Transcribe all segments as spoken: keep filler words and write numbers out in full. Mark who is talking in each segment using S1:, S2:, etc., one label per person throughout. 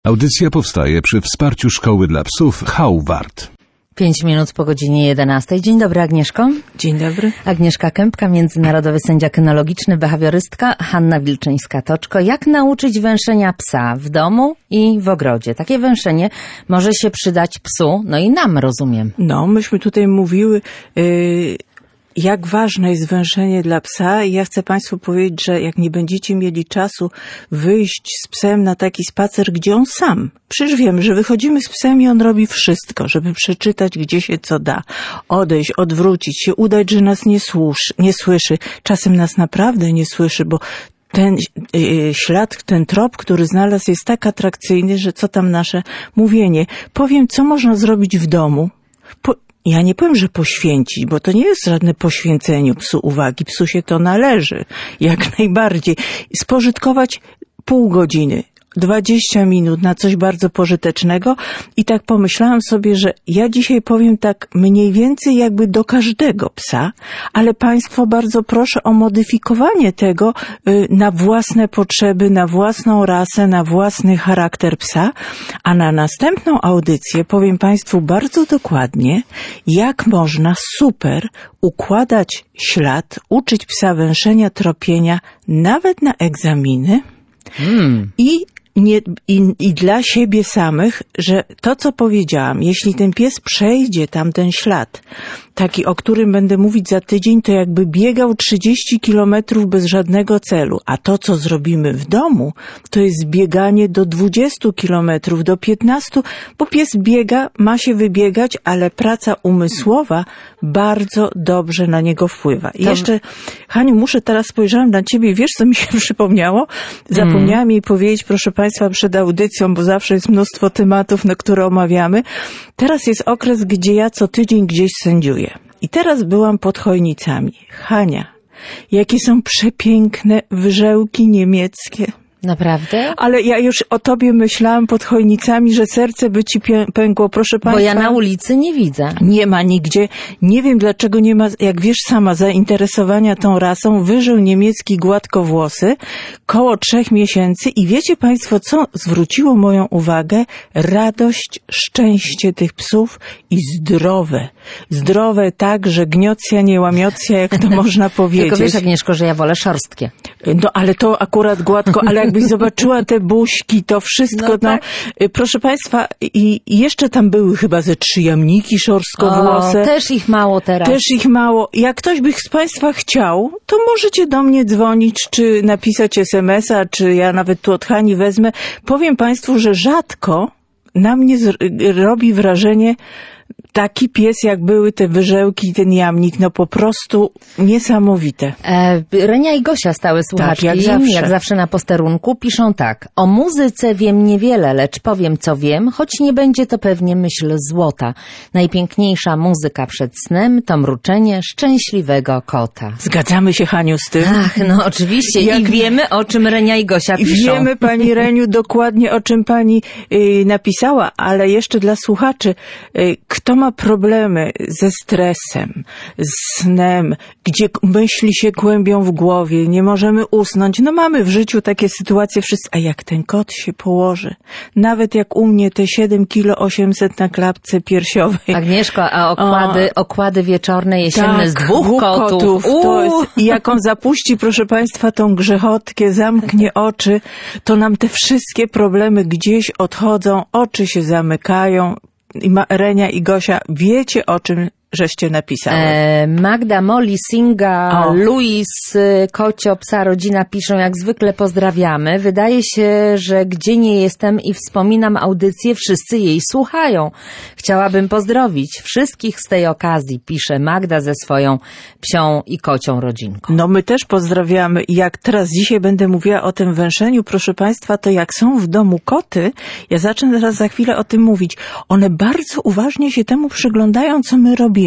S1: Audycja powstaje przy wsparciu Szkoły dla Psów Hauwart.
S2: Pięć minut po godzinie jedenastej. Dzień dobry, Agnieszko.
S3: Dzień dobry.
S2: Agnieszka Kępka, międzynarodowy sędzia kynologiczny, behawiorystka, Hanna Wilczyńska-Toczko. Jak nauczyć węszenia psa w domu i w ogrodzie? Takie węszenie może się przydać psu, no i nam, rozumiem.
S3: No, myśmy tutaj mówiły, yy, jak ważne jest węszenie dla psa i ja chcę Państwu powiedzieć, że jak nie będziecie mieli czasu wyjść z psem na taki spacer, gdzie on sam. Przecież wiemy, że wychodzimy z psem i on robi wszystko, żeby przeczytać, gdzie się co da. Odejść, odwrócić się, udać, że nas nie, słusz, nie słyszy. Czasem nas naprawdę nie słyszy, bo ten y, ślad, ten trop, który znalazł, jest tak atrakcyjny, że co tam nasze mówienie. Powiem, co można zrobić w domu. Po, Ja nie powiem, że poświęcić, bo to nie jest żadne poświęceniu psu uwagi. Psu się to należy, jak najbardziej. Spożytkować pół godziny, dwadzieścia minut na coś bardzo pożytecznego i tak pomyślałam sobie, że ja dzisiaj powiem tak mniej więcej jakby do każdego psa, ale Państwo bardzo proszę o modyfikowanie tego na własne potrzeby, na własną rasę, na własny charakter psa, a na następną audycję powiem Państwu bardzo dokładnie, jak można super układać ślad, uczyć psa węszenia, tropienia, nawet na egzaminy hmm. i Nie, i, i dla siebie samych, że to, co powiedziałam, jeśli ten pies przejdzie tam ten ślad, taki, o którym będę mówić za tydzień, to jakby biegał trzydzieści kilometrów bez żadnego celu. A to, co zrobimy w domu, to jest bieganie do dwudziestu kilometrów, do piętnastu, bo pies biega, ma się wybiegać, ale praca umysłowa bardzo dobrze na niego wpływa. I to... jeszcze, Haniu, muszę teraz spojrzałam na ciebie, wiesz, co mi się przypomniało? Zapomniałam mm. jej powiedzieć, proszę Państwa, przed audycją, bo zawsze jest mnóstwo tematów, na które omawiamy. Teraz jest okres, gdzie ja co tydzień gdzieś sędziuję. I teraz byłam pod Chojnicami. Hania, jakie są przepiękne wyżełki niemieckie.
S2: Naprawdę?
S3: Ale ja już o tobie myślałam pod Chojnicami, że serce by ci pękło, proszę Państwa.
S2: Bo ja na ulicy nie widzę.
S3: Nie ma nigdzie. Nie wiem, dlaczego nie ma, jak wiesz sama, zainteresowania tą rasą. Wyżył niemiecki gładkowłosy, koło trzech miesięcy i wiecie Państwo, co zwróciło moją uwagę? Radość, szczęście tych psów i zdrowe. Zdrowe tak, że gniocja, nie łamiocja, jak to można powiedzieć.
S2: Tylko wiesz, Agnieszko, że ja wolę szorstkie.
S3: No, ale to akurat gładko, ale jakbyś zobaczyła te buźki, to wszystko, no, tak. no proszę Państwa, i, i jeszcze tam były chyba ze trzy jamniki szorstkowłose.
S2: O, też ich mało teraz.
S3: Też ich mało. Jak ktoś by z Państwa chciał, to możecie do mnie dzwonić, czy napisać es em es a, czy ja nawet tu od Hani wezmę. Powiem Państwu, że rzadko na mnie z, robi wrażenie taki pies, jak były te wyżełki i ten jamnik, no po prostu niesamowite.
S2: E, Renia i Gosia, stałe słuchaczki,
S3: tak, jak, zawsze.
S2: jak zawsze na posterunku, piszą tak. O muzyce wiem niewiele, lecz powiem co wiem, choć nie będzie to pewnie myśl złota. Najpiękniejsza muzyka przed snem to mruczenie szczęśliwego kota.
S3: Zgadzamy się, Haniu, z tym?
S2: Ach, no oczywiście. Jak... I wiemy, o czym Renia i Gosia piszą.
S3: Wiemy, Pani Reniu, dokładnie o czym Pani y, napisała, ale jeszcze dla słuchaczy, y, kto ma problemy ze stresem, z snem, gdzie myśli się kłębią w głowie, nie możemy usnąć. No mamy w życiu takie sytuacje wszyscy. A jak ten kot się położy? Nawet jak u mnie te siedem kilo osiemset na klapce piersiowej.
S2: Agnieszko, a okłady, o, okłady wieczorne, jesienne
S3: tak,
S2: z dwóch, dwóch kotów. kotów
S3: to jest, I jak on zapuści, proszę Państwa, tą grzechotkę, zamknie oczy, to nam te wszystkie problemy gdzieś odchodzą, oczy się zamykają. I Ma, Renia i Gosia, wiecie, o czym żeście napisały.
S2: E, Magda, Molly, Singa, o. Luis, Kocio, psa, rodzina piszą, jak zwykle pozdrawiamy. Wydaje się, że gdzie nie jestem i wspominam audycję, wszyscy jej słuchają. Chciałabym pozdrowić wszystkich z tej okazji, pisze Magda ze swoją psią i kocią rodzinką.
S3: No my też pozdrawiamy i jak teraz dzisiaj będę mówiła o tym węszeniu, proszę Państwa, to jak są w domu koty, ja zacznę teraz za chwilę o tym mówić, one bardzo uważnie się temu przyglądają, co my robimy.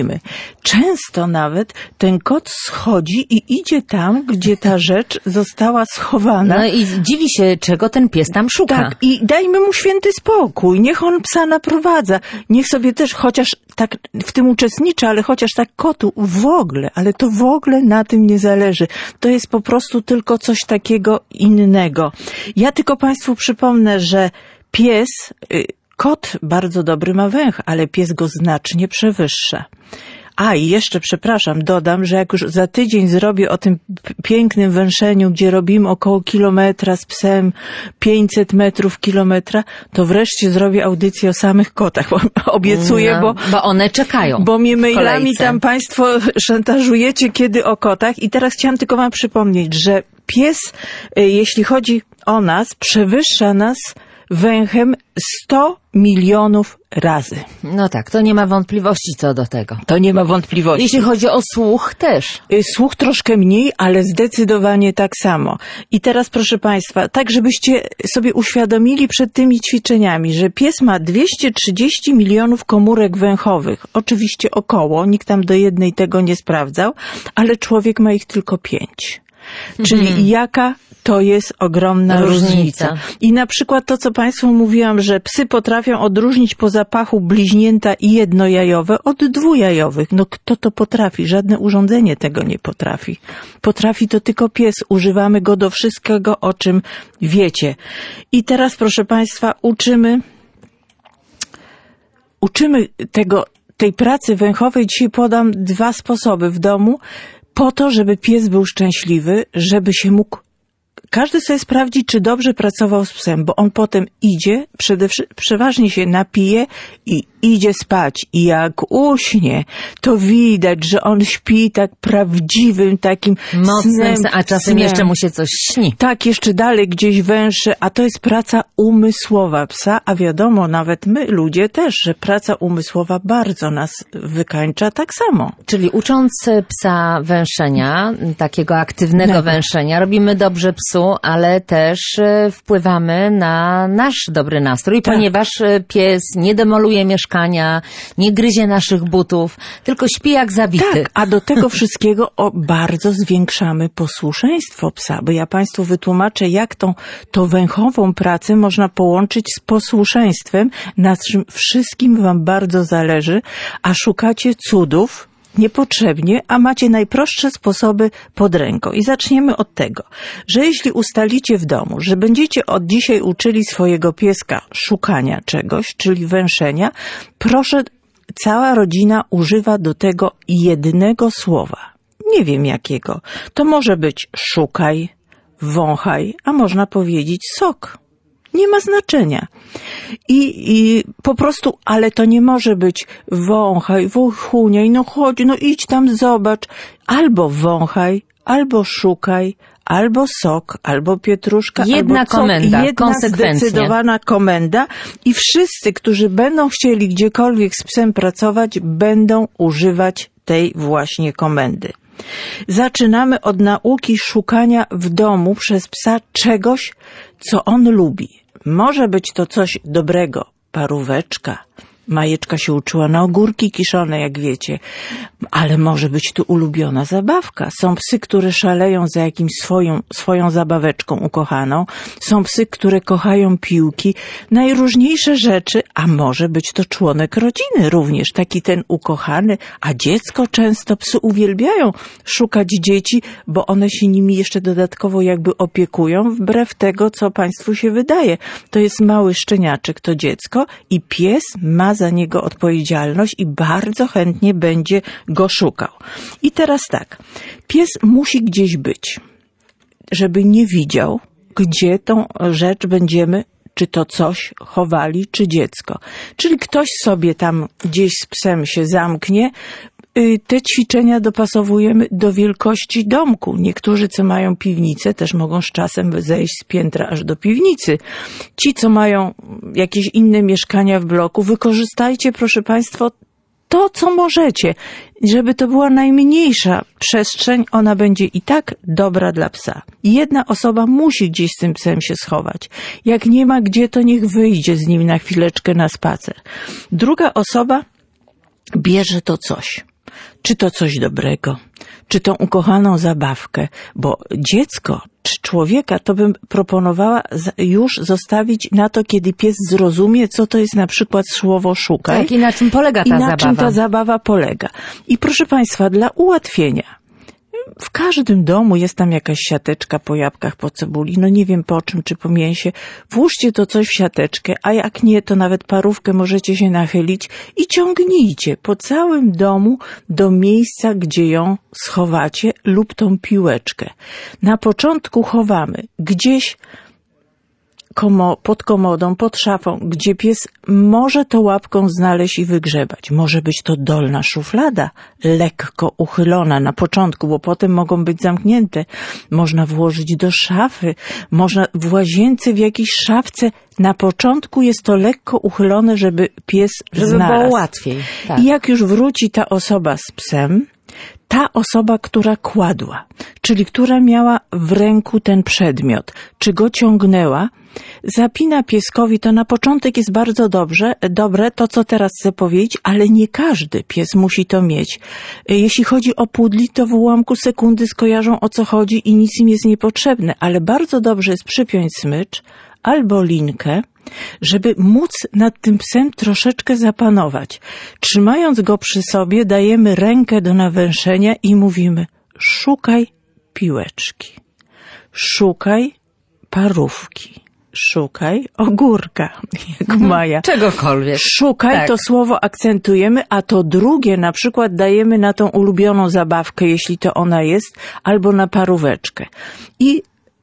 S3: Często nawet ten kot schodzi i idzie tam, gdzie ta rzecz została schowana.
S2: No i dziwi się, czego ten pies tam szuka.
S3: Tak, i dajmy mu święty spokój. Niech on psa naprowadza. Niech sobie też chociaż tak w tym uczestniczy, ale chociaż tak kotu w ogóle, ale to w ogóle na tym nie zależy. To jest po prostu tylko coś takiego innego. Ja tylko Państwu przypomnę, że pies, kot bardzo dobry ma węch, ale pies go znacznie przewyższa. A i jeszcze, przepraszam, dodam, że jak już za tydzień zrobię o tym pięknym węszeniu, gdzie robimy około kilometra z psem, pięćset metrów kilometra, to wreszcie zrobię audycję o samych kotach. Obiecuję,
S2: no,
S3: bo,
S2: bo one czekają.
S3: Bo mnie mailami tam państwo szantażujecie, kiedy o kotach. I teraz chciałam tylko wam przypomnieć, że pies, jeśli chodzi o nas, przewyższa nas węchem sto milionów razy.
S2: No tak, to nie ma wątpliwości co do tego.
S3: To nie ma wątpliwości.
S2: Jeśli chodzi o słuch też.
S3: Słuch troszkę mniej, ale zdecydowanie tak samo. I teraz proszę państwa, tak żebyście sobie uświadomili przed tymi ćwiczeniami, że pies ma dwieście trzydzieści milionów komórek węchowych. Oczywiście około, nikt tam do jednej tego nie sprawdzał, ale człowiek ma ich tylko pięć. Czyli hmm. jaka to jest ogromna różnica. różnica. I na przykład to, co państwu mówiłam, że psy potrafią odróżnić po zapachu bliźnięta i jednojajowe od dwujajowych. No kto to potrafi? Żadne urządzenie tego nie potrafi. Potrafi to tylko pies. Używamy go do wszystkiego, o czym wiecie. I teraz, proszę państwa, uczymy, uczymy tego, tej pracy węchowej. Dzisiaj podam dwa sposoby w domu, po to, żeby pies był szczęśliwy, żeby się mógł każdy sobie sprawdzi, czy dobrze pracował z psem, bo on potem idzie, przede, przeważnie się napije i idzie spać. I jak uśnie, to widać, że on śpi tak prawdziwym, takim
S2: mocnym,
S3: snem,
S2: a czasem
S3: snem.
S2: jeszcze mu się coś śni.
S3: Tak, jeszcze dalej gdzieś węszy, a to jest praca umysłowa psa, a wiadomo, nawet my, ludzie też, że praca umysłowa bardzo nas wykańcza tak samo.
S2: Czyli ucząc psa węszenia, takiego aktywnego no. węszenia, robimy dobrze psu, ale też wpływamy na nasz dobry nastrój, tak. ponieważ pies nie demoluje mieszkania, nie gryzie naszych butów, tylko śpi jak zabity.
S3: Tak, a do tego wszystkiego o, bardzo zwiększamy posłuszeństwo psa, bo ja państwu wytłumaczę, jak tą, tą węchową pracę można połączyć z posłuszeństwem, na czym wszystkim wam bardzo zależy, a szukacie cudów niepotrzebnie, a macie najprostsze sposoby pod ręką. I zaczniemy od tego, że jeśli ustalicie w domu, że będziecie od dzisiaj uczyli swojego pieska szukania czegoś, czyli węszenia, proszę, cała rodzina używa do tego jednego słowa. Nie wiem jakiego. To może być szukaj, wąchaj, a można powiedzieć sok. Nie ma znaczenia. I, i po prostu, ale to nie może być wąchaj, wąchuniaj, no chodź, no idź tam, zobacz. Albo wąchaj, albo szukaj, albo sok, albo pietruszka,
S2: jedna
S3: albo
S2: komenda,
S3: jedna
S2: konsekwencje.
S3: Zdecydowana komenda i wszyscy, którzy będą chcieli gdziekolwiek z psem pracować, będą używać tej właśnie komendy. Zaczynamy od nauki szukania w domu przez psa czegoś, co on lubi. Może być to coś dobrego, paróweczka. Majeczka się uczyła na ogórki kiszone, jak wiecie, ale może być tu ulubiona zabawka. Są psy, które szaleją za jakimś swoją, swoją zabaweczką ukochaną. Są psy, które kochają piłki, najróżniejsze rzeczy, a może być to członek rodziny również, taki ten ukochany, a dziecko często, psy uwielbiają szukać dzieci, bo one się nimi jeszcze dodatkowo jakby opiekują, wbrew tego, co państwu się wydaje. To jest mały szczeniaczek, to dziecko i pies ma za niego odpowiedzialność i bardzo chętnie będzie go szukał. I teraz tak, pies musi gdzieś być, żeby nie widział, gdzie tą rzecz będziemy, czy to coś chowali, czy dziecko. Czyli ktoś sobie tam gdzieś z psem się zamknie. Te ćwiczenia dopasowujemy do wielkości domku. Niektórzy, co mają piwnicę, też mogą z czasem zejść z piętra aż do piwnicy. Ci, co mają jakieś inne mieszkania w bloku, wykorzystajcie, proszę państwa, to, co możecie. Żeby to była najmniejsza przestrzeń, ona będzie i tak dobra dla psa. Jedna osoba musi gdzieś z tym psem się schować. Jak nie ma gdzie, to niech wyjdzie z nim na chwileczkę na spacer. Druga osoba bierze to coś. Czy to coś dobrego, czy tą ukochaną zabawkę, bo dziecko czy człowieka to bym proponowała już zostawić na to, kiedy pies zrozumie, co to jest na przykład słowo szukaj.
S2: Tak, i na czym polega ta
S3: i na
S2: zabawa.
S3: czym ta zabawa polega. I proszę państwa, dla ułatwienia, w każdym domu jest tam jakaś siateczka po jabłkach, po cebuli, no nie wiem po czym, czy po mięsie. Włóżcie to coś w siateczkę, a jak nie, to nawet parówkę możecie się nachylić i ciągnijcie po całym domu do miejsca, gdzie ją schowacie lub tą piłeczkę. Na początku chowamy gdzieś komo- pod komodą, pod szafą, gdzie pies może to łapką znaleźć i wygrzebać. Może być to dolna szuflada, lekko uchylona na początku, bo potem mogą być zamknięte. Można włożyć do szafy, można w łazience, w jakiejś szafce. Na początku jest to lekko uchylone, żeby pies
S2: żeby
S3: znalazł.
S2: było łatwiej. Tak.
S3: I jak już wróci ta osoba z psem, ta osoba, która kładła, czyli która miała w ręku ten przedmiot, czy go ciągnęła, zapina pieskowi, to na początek jest bardzo dobrze, dobre to, co teraz chcę powiedzieć, ale nie każdy pies musi to mieć. Jeśli chodzi o pudli, to w ułamku sekundy skojarzą, o co chodzi i nic im jest niepotrzebne, ale bardzo dobrze jest przypiąć smycz albo linkę, żeby móc nad tym psem troszeczkę zapanować. Trzymając go przy sobie, dajemy rękę do nawęszenia i mówimy: szukaj piłeczki, szukaj parówki, szukaj ogórka, jak
S2: Mhm.
S3: Maja.
S2: Czegokolwiek.
S3: Szukaj,
S2: Tak.
S3: to słowo akcentujemy, a to drugie na przykład dajemy na tą ulubioną zabawkę, jeśli to ona jest, albo na paróweczkę. I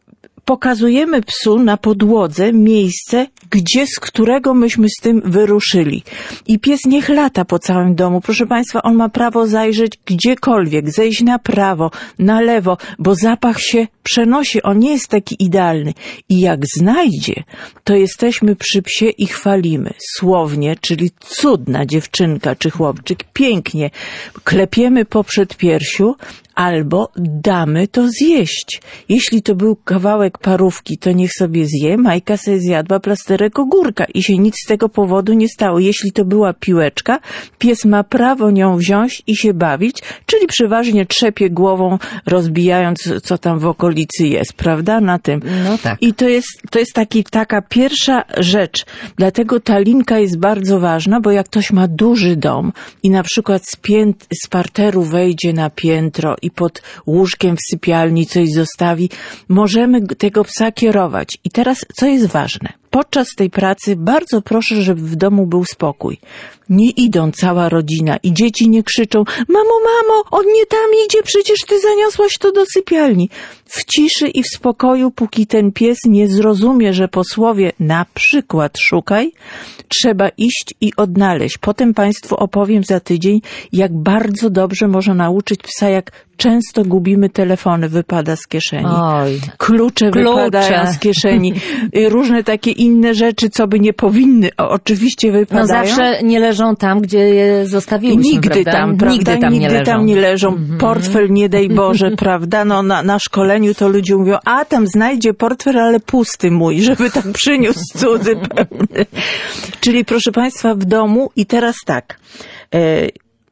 S3: pokazujemy psu na podłodze miejsce, gdzie, z którego myśmy z tym wyruszyli. I pies niech lata po całym domu. Proszę Państwa, on ma prawo zajrzeć gdziekolwiek, zejść na prawo, na lewo, bo zapach się przenosi. On nie jest taki idealny. I jak znajdzie, to jesteśmy przy psie i chwalimy. Słownie, czyli cudna dziewczynka czy chłopczyk, pięknie. Klepiemy po przedpiersiu, albo damy to zjeść. Jeśli to był kawałek parówki, to niech sobie zje. Majka sobie zjadła plasterek ogórka i się nic z tego powodu nie stało. Jeśli to była piłeczka, pies ma prawo nią wziąć i się bawić, czyli przeważnie trzepie głową, rozbijając, co tam w okolicy jest, prawda? Na tym.
S2: No tak.
S3: I to jest, to jest taki, taka pierwsza rzecz. Dlatego ta linka jest bardzo ważna, bo jak ktoś ma duży dom i na przykład z, pięt, z parteru wejdzie na piętro i pod łóżkiem w sypialni coś zostawi, możemy tego psa kierować. I teraz, co jest ważne? Podczas tej pracy bardzo proszę, żeby w domu był spokój. Nie idą cała rodzina i dzieci nie krzyczą: mamo, mamo, on nie tam idzie, przecież ty zaniosłaś to do sypialni. W ciszy i w spokoju, póki ten pies nie zrozumie, że po słowie na przykład szukaj, trzeba iść i odnaleźć. Potem Państwu opowiem za tydzień, jak bardzo dobrze można nauczyć psa, jak często gubimy telefony, wypada z kieszeni.
S2: Oj.
S3: Klucze,
S2: Klucze.
S3: wypadają z kieszeni. Różne takie inne rzeczy, co by nie powinny, o, oczywiście
S2: No
S3: wypadają.
S2: zawsze nie leżą tam, gdzie je zostawiłyśmy,
S3: Nigdy
S2: prawda?
S3: tam, prawda?
S2: Nigdy tam nie leżą.
S3: tam nie leżą. Portfel, nie daj Boże, prawda? No na, na szkoleniu to ludzie mówią: a tam znajdzie portfel, ale pusty mój, żeby tak przyniósł cudzy pewny. Czyli proszę Państwa, w domu i teraz tak, e,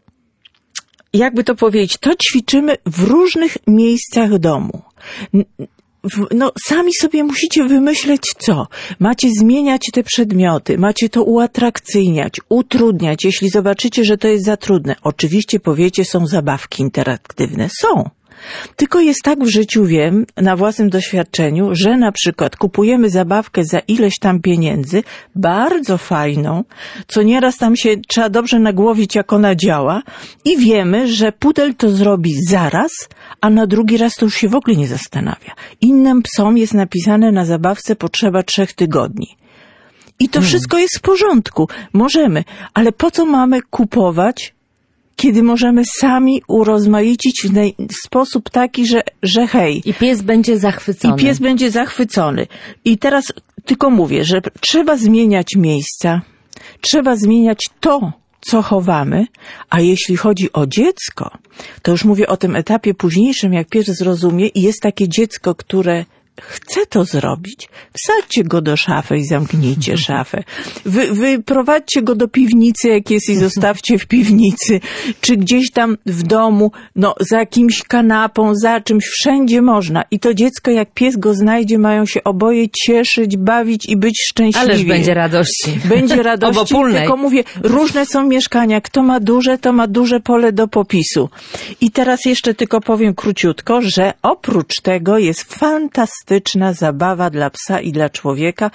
S3: jakby to powiedzieć, to ćwiczymy w różnych miejscach domu. W, no, sami sobie musicie wymyśleć co. Macie zmieniać te przedmioty, macie to uatrakcyjniać, utrudniać, jeśli zobaczycie, że to jest za trudne. Oczywiście powiecie, są zabawki interaktywne. Są. Tylko jest tak w życiu, wiem, na własnym doświadczeniu, że na przykład kupujemy zabawkę za ileś tam pieniędzy, bardzo fajną, co nieraz tam się trzeba dobrze nagłowić, jak ona działa, i wiemy, że pudel to zrobi zaraz, a na drugi raz to już się w ogóle nie zastanawia. Innym psom jest napisane na zabawce potrzeba trzech tygodni. I to hmm. wszystko jest w porządku. Możemy, ale po co mamy kupować, kiedy możemy sami urozmaicić w, nej- w sposób taki, że, że hej.
S2: I pies będzie zachwycony.
S3: I pies będzie zachwycony. I teraz tylko mówię, że trzeba zmieniać miejsca, trzeba zmieniać to, co chowamy, a jeśli chodzi o dziecko, to już mówię o tym etapie późniejszym, jak pies zrozumie i jest takie dziecko, które chce to zrobić, wsadźcie go do szafy i zamknijcie szafę. Wy, wyprowadźcie go do piwnicy, jak jest, i zostawcie w piwnicy. Czy gdzieś tam w domu, no za jakimś kanapą, za czymś, wszędzie można. I to dziecko, jak pies go znajdzie, mają się oboje cieszyć, bawić i być szczęśliwi.
S2: Ależ będzie radości.
S3: Będzie radości,
S2: Obopólnej.
S3: tylko mówię, różne są mieszkania. Kto ma duże, to ma duże pole do popisu. I teraz jeszcze tylko powiem króciutko, że oprócz tego jest fantastyczna zabawa dla psa i dla człowieka.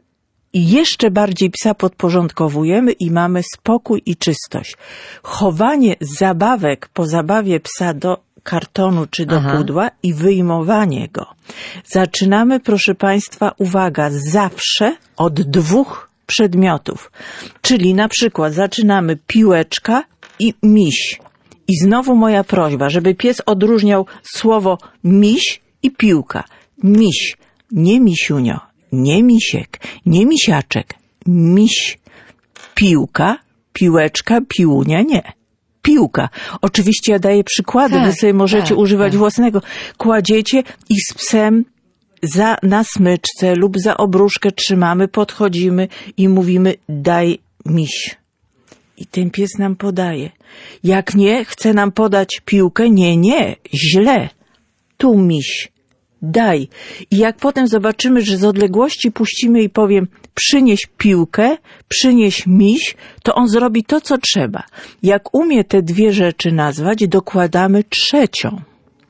S3: I jeszcze bardziej psa podporządkowujemy i mamy spokój i czystość. Chowanie zabawek po zabawie psa do kartonu czy do
S2: Aha.
S3: pudła i wyjmowanie go. Zaczynamy, proszę Państwa, uwaga, zawsze od dwóch przedmiotów. Czyli na przykład zaczynamy piłeczka i miś. I znowu moja prośba, żeby pies odróżniał słowo miś i piłka. Miś, nie misiunio, nie misiek, nie misiaczek, miś. Piłka, piłeczka, piłunia, nie. Piłka. Oczywiście ja daję przykłady,
S2: tak,
S3: wy sobie możecie
S2: tak,
S3: używać
S2: tak.
S3: własnego. Kładziecie i z psem za, na smyczce lub za obruszkę trzymamy, podchodzimy i mówimy daj miś. I ten pies nam podaje. Jak nie, chce nam podać piłkę, nie, nie, źle. Tu miś, daj. I jak potem zobaczymy, że z odległości puścimy i powiem przynieś piłkę, przynieś miś, to on zrobi to, co trzeba. Jak umie te dwie rzeczy nazwać, dokładamy trzecią.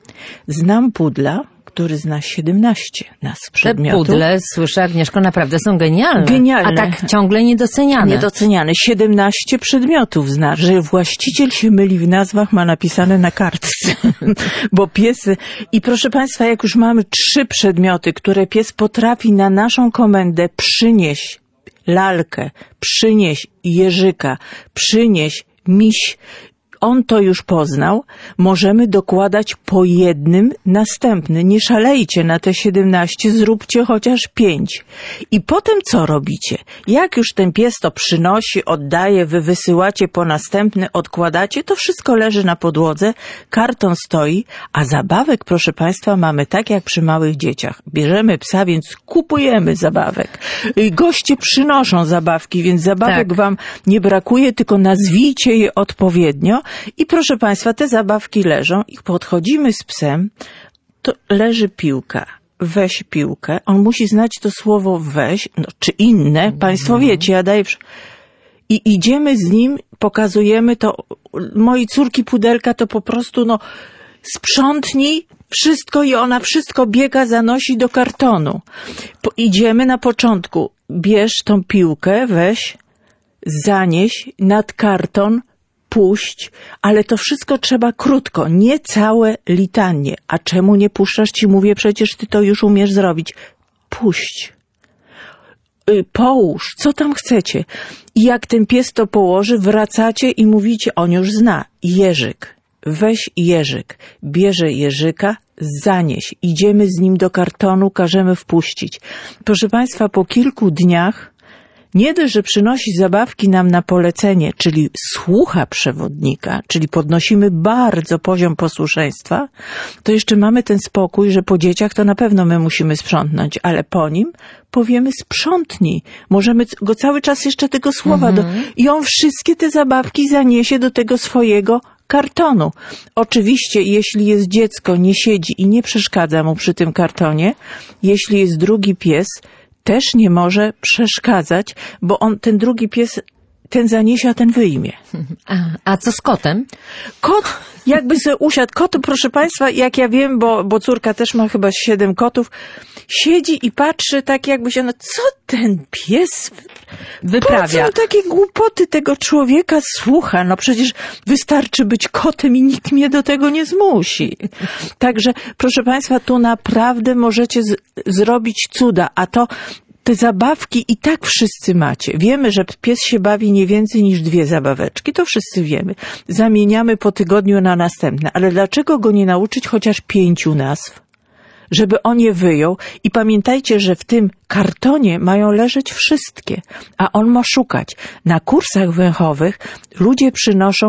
S3: Znam pudla, który zna siedemnaście nazw przedmiotów.
S2: Te pudle, słyszę Agnieszko, naprawdę są genialne.
S3: Genialne.
S2: A tak ciągle niedoceniane.
S3: Niedoceniane. siedemnaście przedmiotów zna, że właściciel się myli w nazwach, ma napisane na kartce. Bo pies... I proszę Państwa, jak już mamy trzy przedmioty, które pies potrafi na naszą komendę przynieść lalkę, przynieść jeżyka, przynieść miś, on to już poznał, możemy dokładać po jednym następny. Nie szalejcie na te siedemnaście, zróbcie chociaż pięć. I potem co robicie? Jak już ten pies to przynosi, oddaje, wy wysyłacie po następny, odkładacie, to wszystko leży na podłodze, karton stoi, a zabawek, proszę Państwa, mamy tak jak przy małych dzieciach. Bierzemy psa, więc kupujemy zabawek. Goście przynoszą zabawki, więc zabawek
S2: tak.
S3: wam nie brakuje, tylko nazwijcie je odpowiednio. I proszę Państwa, te zabawki leżą i podchodzimy z psem, to leży piłka. Weź piłkę. On musi znać to słowo weź, no, czy inne. Państwo wiecie, ja daję... I idziemy z nim, pokazujemy to. Mojej córki pudelka to po prostu, no, sprzątnij wszystko i ona wszystko biega, zanosi do kartonu. Po, idziemy na początku. Bierz tą piłkę, weź, zanieś nad karton, puść, ale to wszystko trzeba krótko, nie całe litanie. A czemu nie puszczasz? Ci mówię, przecież ty to już umiesz zrobić. Puść. Y, połóż, co tam chcecie. I jak ten pies to położy, wracacie i mówicie, on już zna. Jeżyk. Weź jeżyk. Bierze jeżyka, zanieś. Idziemy z nim do kartonu, każemy wpuścić. Proszę Państwa, po kilku dniach nie dość, że przynosi zabawki nam na polecenie, czyli słucha przewodnika, czyli podnosimy bardzo poziom posłuszeństwa, to jeszcze mamy ten spokój, że po dzieciach to na pewno my musimy sprzątnąć, ale po nim powiemy sprzątnij. Możemy go cały czas jeszcze tego słowa mhm. do... I on wszystkie te zabawki zaniesie do tego swojego kartonu. Oczywiście, jeśli jest dziecko, nie siedzi i nie przeszkadza mu przy tym kartonie, jeśli jest drugi pies, też nie może przeszkadzać, bo on, ten drugi pies, ten zaniesie, a ten wyjmie.
S2: A, a co z kotem?
S3: Kot, jakby sobie usiadł, kot, proszę Państwa, jak ja wiem, bo, bo córka też ma chyba siedem kotów, siedzi i patrzy tak jakby się, no co ten pies
S2: wyprawia?
S3: Po co takie głupoty tego człowieka słucha? No przecież wystarczy być kotem i nikt mnie do tego nie zmusi. Także, proszę Państwa, tu naprawdę możecie z, zrobić cuda, a to te zabawki i tak wszyscy macie. Wiemy, że pies się bawi nie więcej niż dwie zabaweczki. To wszyscy wiemy. Zamieniamy po tygodniu na następne. Ale dlaczego go nie nauczyć chociaż pięciu nazw? Żeby on je wyjął. I pamiętajcie, że w tym kartonie mają leżeć wszystkie. A on ma szukać. Na kursach węchowych ludzie przynoszą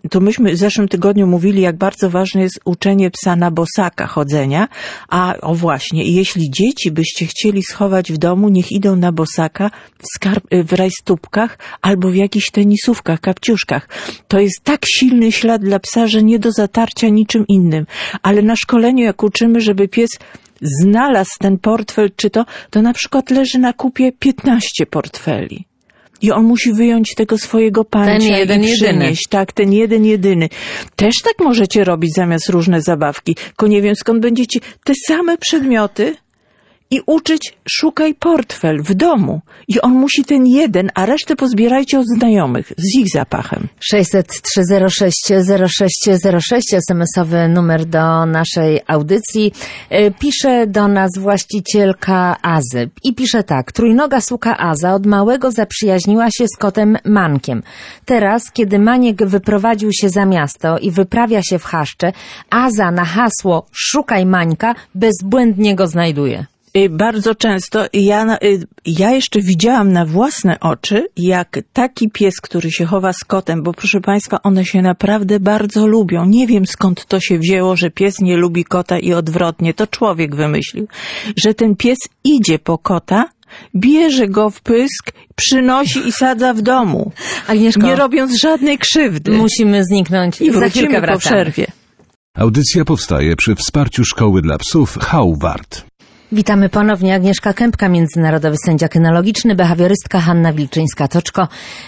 S3: to myśmy w zeszłym tygodniu mówili, jak bardzo ważne jest uczenie psa na bosaka chodzenia, a o właśnie, jeśli dzieci byście chcieli schować w domu, niech idą na bosaka w, skarb, w rajstopkach albo w jakichś tenisówkach, kapciuszkach. To jest tak silny ślad dla psa, że nie do zatarcia niczym innym. Ale na szkoleniu, jak uczymy, żeby pies znalazł ten portfel, czy to, to na przykład leży na kupie piętnaście portfeli. I on musi wyjąć tego swojego pancia
S2: ten jeden,
S3: i przynieść.
S2: Jedyny.
S3: Tak, ten jeden, jedyny. Też tak możecie robić zamiast różne zabawki. Tylko nie wiem, skąd będziecie te same przedmioty i uczyć, szukaj portfel w domu. I on musi ten jeden, a resztę pozbierajcie od znajomych z ich zapachem.
S2: sześćset trzy zero sześć zero sześć zero sześć, es em esowy numer do naszej audycji. Pisze do nas właścicielka Azy i pisze tak. Trójnoga suka Aza od małego zaprzyjaźniła się z kotem Mankiem. Teraz, kiedy Maniek wyprowadził się za miasto i wyprawia się w chaszcze, Aza na hasło szukaj Mańka bezbłędnie go znajduje.
S3: Bardzo często ja, ja jeszcze widziałam na własne oczy, jak taki pies, który się chowa z kotem, bo proszę Państwa, one się naprawdę bardzo lubią. Nie wiem, skąd to się wzięło, że pies nie lubi kota i odwrotnie. To człowiek wymyślił, że ten pies idzie po kota, bierze go w pysk, przynosi i sadza w domu,
S2: Agnieszko,
S3: nie robiąc żadnej krzywdy.
S2: Musimy zniknąć
S3: i
S2: za chwilkę
S3: wrócimy
S2: wracamy.
S3: po przerwie.
S1: Audycja powstaje przy wsparciu Szkoły dla Psów Howard.
S2: Witamy ponownie. Agnieszka Kępka, międzynarodowy sędzia kynologiczny, behawiorystka Hanna Wilczyńska-Toczko.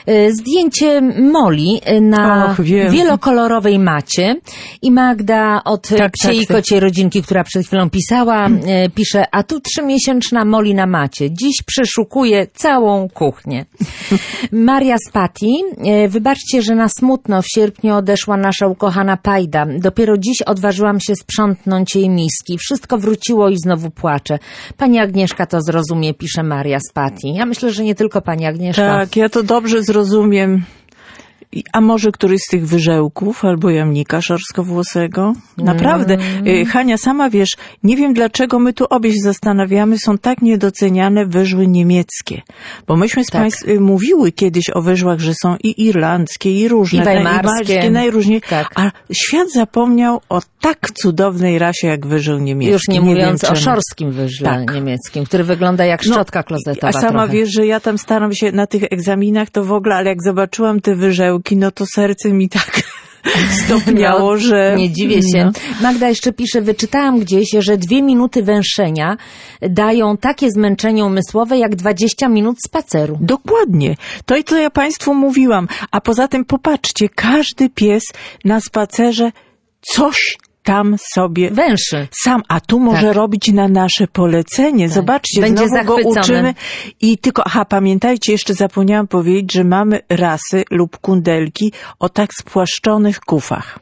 S2: Zdjęcie Moli na
S3: Och, wiem.
S2: wielokolorowej macie i Magda od
S3: tak,
S2: Psiej i
S3: tak,
S2: Kociej Rodzinki, która przed chwilą pisała, pisze, a tu trzymiesięczna Moli na macie. Dziś przeszukuje całą kuchnię. Maria Spati, wybaczcie, że na smutno w sierpniu odeszła nasza ukochana Pajda. Dopiero dziś odważyłam się sprzątnąć jej miski. Wszystko wróciło i znowu płacze. Pani Agnieszka to zrozumie, pisze Maria Spati. Ja myślę, że nie tylko pani Agnieszka.
S3: Tak, ja to dobrze zrozumiem. A może któryś z tych wyżełków albo jamnika szorskowłosego? Naprawdę. Mm. Hania, sama wiesz, nie wiem dlaczego my tu obie się zastanawiamy, są tak niedoceniane wyżły niemieckie. Bo myśmy z
S2: tak.
S3: Państw mówiły kiedyś o wyżłach, że są i irlandzkie, i różne.
S2: I weimarskie.
S3: I najróżniej.
S2: Tak.
S3: A świat zapomniał o tak cudownej rasie jak wyżeł niemiecki.
S2: Już nie, nie mówiąc
S3: wiem,
S2: o szorskim wyżle
S3: tak.
S2: niemieckim, który wygląda jak szczotka no, klozetowa.
S3: A sama
S2: trochę.
S3: wiesz, że ja tam staram się na tych egzaminach to w ogóle, ale jak zobaczyłam te wyżełki, no to serce mi tak stopniało, no, że...
S2: Nie dziwię się. No. Magda jeszcze pisze, wyczytałam gdzieś, że dwie minuty węszenia dają takie zmęczenie umysłowe, jak dwadzieścia minut spaceru.
S3: Dokładnie. To i co ja Państwu mówiłam. A poza tym popatrzcie, każdy pies na spacerze coś tam sobie
S2: węszy.
S3: Sam, a tu może tak. robić na nasze polecenie. Tak. Zobaczcie,
S2: będzie
S3: znowu go uczymy. I tylko, aha, pamiętajcie, jeszcze zapomniałam powiedzieć, że mamy rasy lub kundelki o tak spłaszczonych kufach.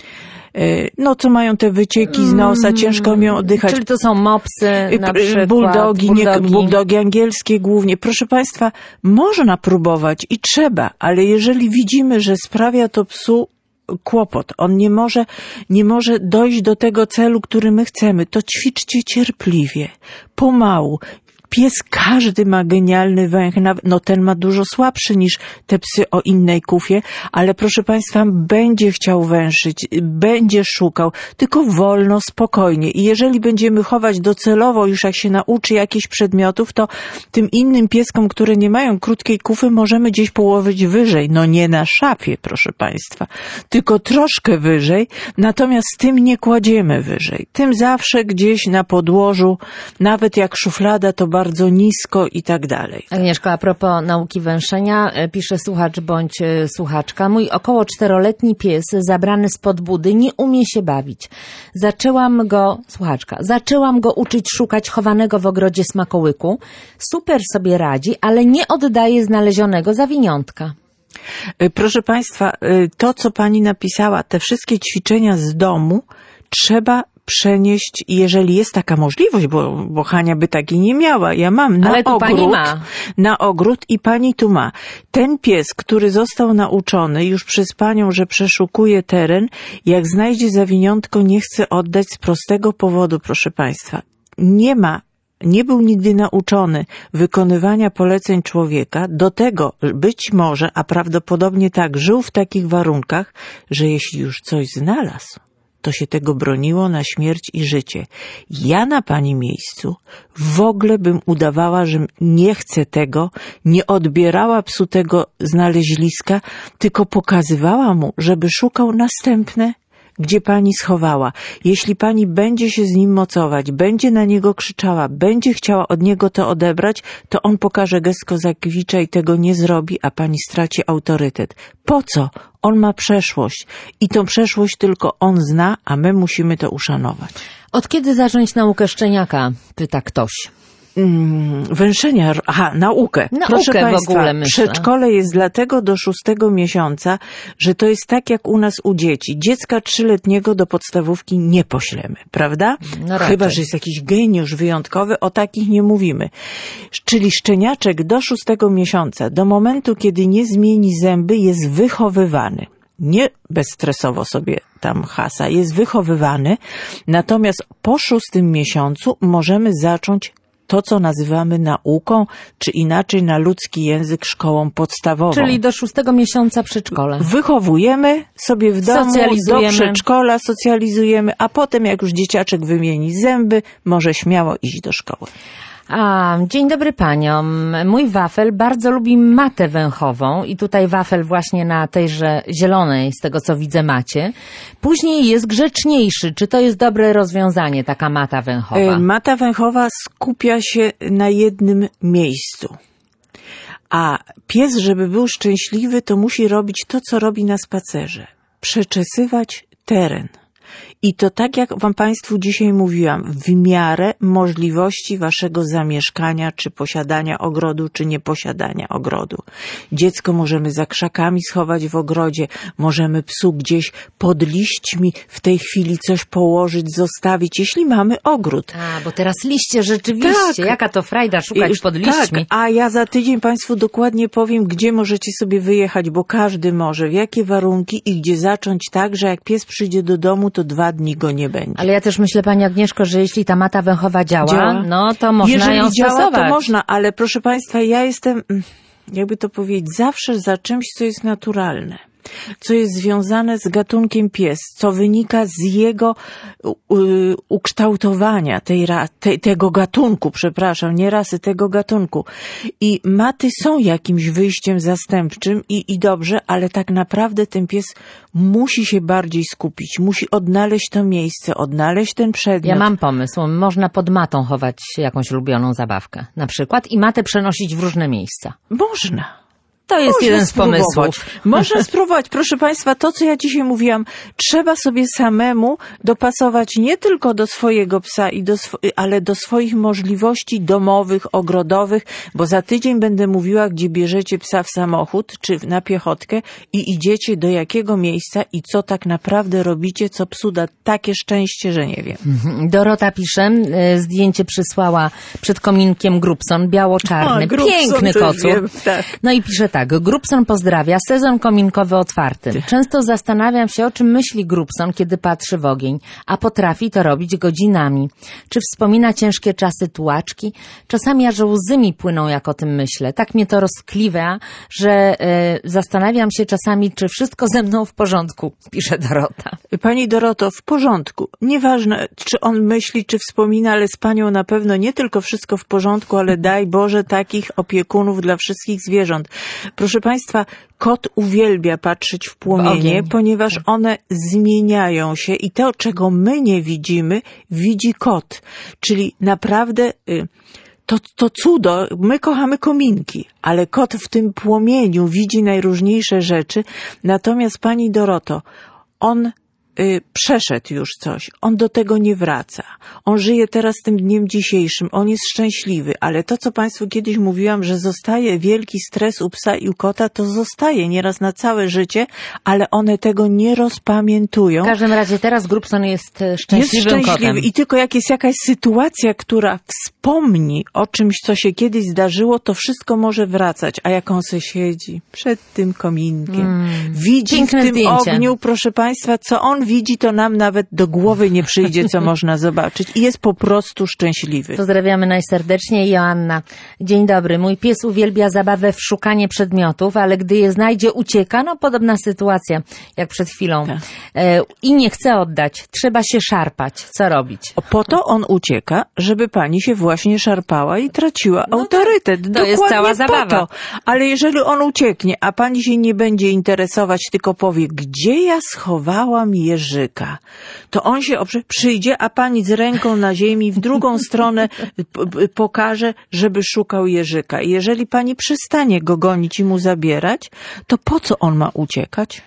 S3: No, co mają te wycieki z nosa, ciężko umią oddychać.
S2: Czyli to są mopsy, na przykład.
S3: Bulldogi,
S2: bulldogi.
S3: Nie, bulldogi angielskie głównie. Proszę Państwa, można próbować i trzeba, ale jeżeli widzimy, że sprawia to psu kłopot, on nie może, nie może dojść do tego celu, który my chcemy, to ćwiczcie cierpliwie, pomału. Pies każdy ma genialny węch, no ten ma dużo słabszy niż te psy o innej kufie, ale proszę Państwa, będzie chciał węszyć, będzie szukał, tylko wolno, spokojnie. I jeżeli będziemy chować docelowo, już jak się nauczy jakichś przedmiotów, to tym innym pieskom, które nie mają krótkiej kufy, możemy gdzieś położyć wyżej. No nie na szafie, proszę Państwa, tylko troszkę wyżej, natomiast tym nie kładziemy wyżej. Tym zawsze gdzieś na podłożu, nawet jak szuflada, to bardzo bardzo nisko i tak dalej.
S2: Agnieszko, a propos nauki węszenia, pisze słuchacz bądź słuchaczka. Mój około czteroletni pies zabrany spod budy nie umie się bawić. Zaczęłam go, słuchaczka, zaczęłam go uczyć szukać chowanego w ogrodzie smakołyku. Super sobie radzi, ale nie oddaje znalezionego zawiniątka.
S3: Proszę Państwa, to co Pani napisała, te wszystkie ćwiczenia z domu trzeba przenieść, jeżeli jest taka możliwość, bo, bo Hania by takiej nie miała. Ja mam na
S2: Ale tu
S3: ogród,
S2: pani ma.
S3: na ogród i pani tu ma. Ten pies, który został nauczony już przez panią, że przeszukuje teren, jak znajdzie zawiniątko, nie chce oddać z prostego powodu, proszę Państwa. Nie ma nie był nigdy nauczony wykonywania poleceń człowieka, do tego być może, a prawdopodobnie tak, żył w takich warunkach, że jeśli już coś znalazł, to się tego broniło na śmierć i życie. Ja na pani miejscu w ogóle bym udawała, że nie chcę tego, nie odbierała psu tego znaleźliska, tylko pokazywała mu, żeby szukał następne, gdzie pani schowała. Jeśli pani będzie się z nim mocować, będzie na niego krzyczała, będzie chciała od niego to odebrać, to on pokaże gest Kozakiewicza i tego nie zrobi, a pani straci autorytet. Po co? On ma przeszłość i tą przeszłość tylko on zna, a my musimy to uszanować.
S2: Od kiedy zacząć naukę szczeniaka? Pyta ktoś.
S3: Hmm, węszenia, aha, naukę.
S2: Naukę
S3: Proszę
S2: w
S3: państwa,
S2: ogóle, myślę.
S3: Przedszkole jest dlatego do szóstego miesiąca, że to jest tak jak u nas u dzieci. Dziecka trzyletniego do podstawówki nie poślemy, prawda?
S2: No
S3: Chyba że jest jakiś geniusz wyjątkowy, o takich nie mówimy. Czyli szczeniaczek do szóstego miesiąca, do momentu, kiedy nie zmieni zęby, jest wychowywany. Nie bezstresowo sobie tam hasa, jest wychowywany. Natomiast po szóstym miesiącu możemy zacząć to, co nazywamy nauką, czy inaczej na ludzki język szkołą podstawową.
S2: Czyli do szóstego miesiąca przedszkole.
S3: Wychowujemy sobie w domu, do przedszkola socjalizujemy, a potem jak już dzieciaczek wymieni zęby, może śmiało iść do szkoły.
S2: A, dzień dobry paniom. Mój wafel bardzo lubi matę węchową i tutaj wafel właśnie na tejże zielonej, z tego co widzę, macie. Później jest grzeczniejszy. Czy to jest dobre rozwiązanie, taka mata węchowa?
S3: Mata węchowa skupia się na jednym miejscu. A pies, żeby był szczęśliwy, to musi robić to, co robi na spacerze. Przeczesywać teren. I to tak jak wam państwu dzisiaj mówiłam, w miarę możliwości waszego zamieszkania, czy posiadania ogrodu, czy nieposiadania ogrodu. Dziecko możemy za krzakami schować w ogrodzie, możemy psu gdzieś pod liśćmi w tej chwili coś położyć, zostawić, jeśli mamy ogród.
S2: A, bo teraz liście rzeczywiście, tak. Jaka to frajda szukać pod liśćmi.
S3: Tak, a ja za tydzień państwu dokładnie powiem, gdzie możecie sobie wyjechać, bo każdy może, w jakie warunki i gdzie zacząć tak, że jak pies przyjdzie do domu, to dwa dni go nie będzie.
S2: Ale ja też myślę, pani Agnieszko, że jeśli ta mata węchowa działa, działa. no to można
S3: Jeżeli
S2: ją
S3: działa,
S2: stosować.
S3: to można, ale proszę państwa, ja jestem, jakby to powiedzieć, zawsze za czymś, co jest naturalne, co jest związane z gatunkiem pies, co wynika z jego u, ukształtowania tej, te, tego gatunku, przepraszam, nie rasy, tego gatunku. I maty są jakimś wyjściem zastępczym i, i dobrze, ale tak naprawdę ten pies musi się bardziej skupić, musi odnaleźć to miejsce, odnaleźć ten przedmiot.
S2: Ja mam pomysł, można pod matą chować jakąś ulubioną zabawkę, na przykład, i matę przenosić w różne miejsca.
S3: Można.
S2: To jest
S3: Można
S2: jeden z
S3: spróbować.
S2: pomysłów.
S3: Można spróbować. Proszę państwa, to co ja dzisiaj mówiłam, trzeba sobie samemu dopasować nie tylko do swojego psa, i do sw- ale do swoich możliwości domowych, ogrodowych, bo za tydzień będę mówiła, gdzie bierzecie psa w samochód, czy na piechotkę i idziecie do jakiego miejsca i co tak naprawdę robicie, co psu da takie szczęście, że nie wiem.
S2: Dorota pisze, zdjęcie przysłała przed kominkiem Grubson, biało-czarny,
S3: A, Grubson,
S2: piękny kocu.
S3: Wiem, tak.
S2: No i pisze tak, Grubson pozdrawia, sezon kominkowy otwarty. Często zastanawiam się, o czym myśli Grubson, kiedy patrzy w ogień, a potrafi to robić godzinami. Czy wspomina ciężkie czasy tułaczki? Czasami aż łzy mi płyną, jak o tym myślę. Tak mnie to rozkliwia, że e, zastanawiam się czasami, czy wszystko ze mną w porządku, pisze Dorota.
S3: Pani Doroto, w porządku. Nieważne, czy on myśli, czy wspomina, ale z panią na pewno nie tylko wszystko w porządku, ale daj Boże takich opiekunów dla wszystkich zwierząt. Proszę państwa, kot uwielbia patrzeć w płomienie, w ponieważ one zmieniają się i to, czego my nie widzimy, widzi kot. Czyli naprawdę y, to, to cudo, my kochamy kominki, ale kot w tym płomieniu widzi najróżniejsze rzeczy. Natomiast pani Doroto, on y, przeszedł już coś, on do tego nie wraca. On żyje teraz tym dniem dzisiejszym, on jest szczęśliwy, ale to, co państwu kiedyś mówiłam, że zostaje wielki stres u psa i u kota, to zostaje nieraz na całe życie, ale one tego nie rozpamiętują.
S2: W każdym razie teraz Grubson jest szczęśliwym
S3: jest szczęśliwy
S2: kotem.
S3: I tylko jak jest jakaś sytuacja, która wspomni o czymś, co się kiedyś zdarzyło, to wszystko może wracać. A jak on se siedzi przed tym kominkiem, mm. widzi
S2: Piękne
S3: w tym
S2: zdjęcie.
S3: ogniu, proszę państwa, co on on widzi, to nam nawet do głowy nie przyjdzie, co można zobaczyć. I jest po prostu szczęśliwy.
S2: Pozdrawiamy najserdeczniej. Joanna. Dzień dobry. Mój pies uwielbia zabawę w szukanie przedmiotów, ale gdy je znajdzie, ucieka. No podobna sytuacja, jak przed chwilą.
S3: Tak.
S2: E, I nie chce oddać. Trzeba się szarpać. Co robić?
S3: Po to on ucieka, żeby pani się właśnie szarpała i traciła no autorytet.
S2: To
S3: Dokładnie
S2: jest cała
S3: po
S2: zabawa.
S3: To. Ale jeżeli on ucieknie, a pani się nie będzie interesować, tylko powie, gdzie ja schowałam Jerzyka, to on się oprze, przyjdzie, a pani z ręką na ziemi w drugą stronę p- pokaże, żeby szukał Jerzyka. I jeżeli pani przestanie go gonić i mu zabierać, to po co on ma uciekać?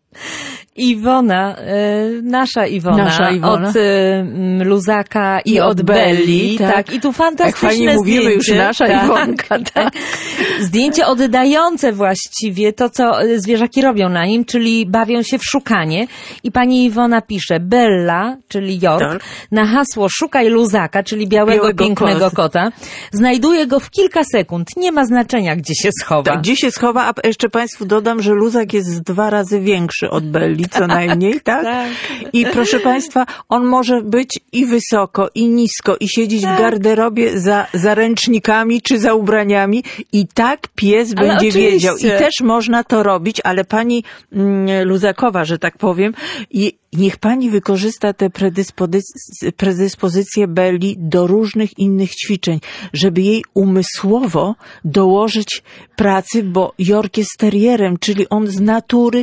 S2: Iwona, y, nasza Iwona,
S3: Nasza Iwona.
S2: od y, Luzaka i,
S3: I
S2: od
S3: od
S2: Belli,
S3: Belli,
S2: tak.
S3: tak.
S2: I tu fantastyczne
S3: Jak fajnie
S2: zdjęcie.
S3: mówimy już nasza
S2: tak,
S3: Iwonka, tak.
S2: Zdjęcie oddające właściwie to, co zwierzaki robią na nim, czyli bawią się w szukanie. I pani Iwona pisze, Bella, czyli York,
S3: Tak.
S2: na hasło szukaj Luzaka, czyli białego,
S3: Białego
S2: pięknego
S3: kota.
S2: kota, znajduje go w kilka sekund. Nie ma znaczenia, gdzie się schowa.
S3: Tak, gdzie się schowa, a jeszcze państwu dodam, że luzak jest dwa razy większy od Belli, co najmniej, tak?
S2: tak.
S3: I proszę państwa, on może być i wysoko, i nisko, i siedzieć
S2: Tak.
S3: w garderobie za, za ręcznikami, czy za ubraniami i tak pies
S2: Ale
S3: będzie
S2: oczywiście.
S3: wiedział. I też można to robić, ale pani mm, Luzakowa, że tak powiem, i niech pani wykorzysta te predyspozycje, predyspozycje Belli do różnych innych ćwiczeń, żeby jej umysłowo dołożyć pracy, bo York jest terierem, czyli on z natury